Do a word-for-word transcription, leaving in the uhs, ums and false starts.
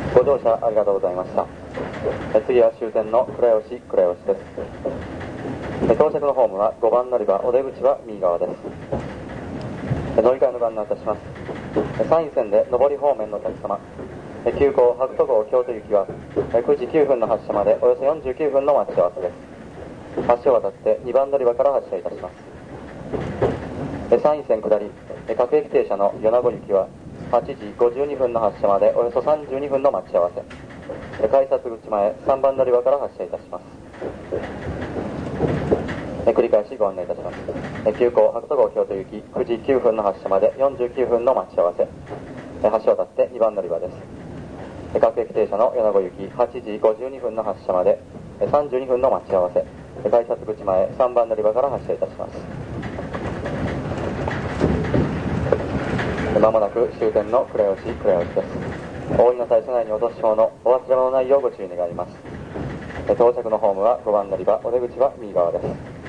ご乗車ありがとうございました。次は終点の倉吉倉吉です。到着のホームはごばん乗り場、お出口は右側です。乗り換えのご案内いたします。山陰線で上り方面のお客様、急行白戸号京都行きはくじきゅうふんの発車までおよそよんじゅうきゅうふんの待ち合わせです。橋を渡ってにばん乗り場から発車いたします。山陰線下り各駅停車の米子行きははちじごじゅうにふんの発車までおよそさんじゅうにふんの待ち合わせ。改札口前さんばん乗り場から発車いたします。繰り返しご案内いたします。急行白戸号京都行きくじきゅうふんの発車までよんじゅうきゅうふんの待ち合わせ。橋を渡ってにばん乗り場です。各駅停車の米子行きはちじごじゅうにふんの発車までさんじゅうにふんの待ち合わせ。改札口前さんばん乗り場から発車いたします。まもなく終点の倉吉倉吉です。お降りの際車内に落とし物お忘れ物ないようご注意願います。到着のホームはごばん乗り場、お出口は右側です。